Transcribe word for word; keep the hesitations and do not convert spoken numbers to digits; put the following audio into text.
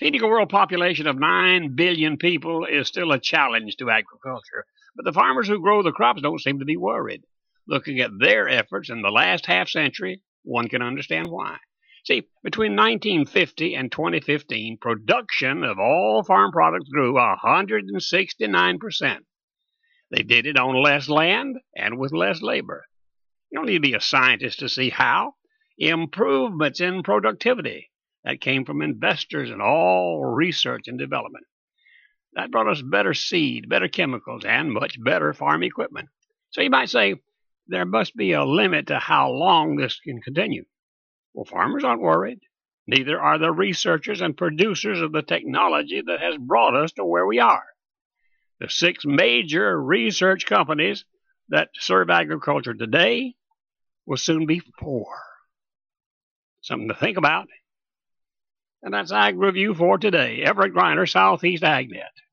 Feeding a world population of nine billion people is still a challenge to agriculture, but the farmers who grow the crops don't seem to be worried. Looking at their efforts in the last half century, one can understand why. See, between nineteen fifty and twenty fifteen, production of all farm products grew one hundred sixty-nine percent. They did it on less land and with less labor. You don't need to be a scientist to see how. Improvements in productivity that came from investors and all research and development. That brought us better seed, better chemicals, and much better farm equipment. So you might say there must be a limit to how long this can continue. Well, farmers aren't worried. Neither are the researchers and producers of the technology that has brought us to where we are. The six major research companies that serve agriculture today will soon be four. Something to think about. And that's Ag Review for today. Everett Griner, Southeast AgNet.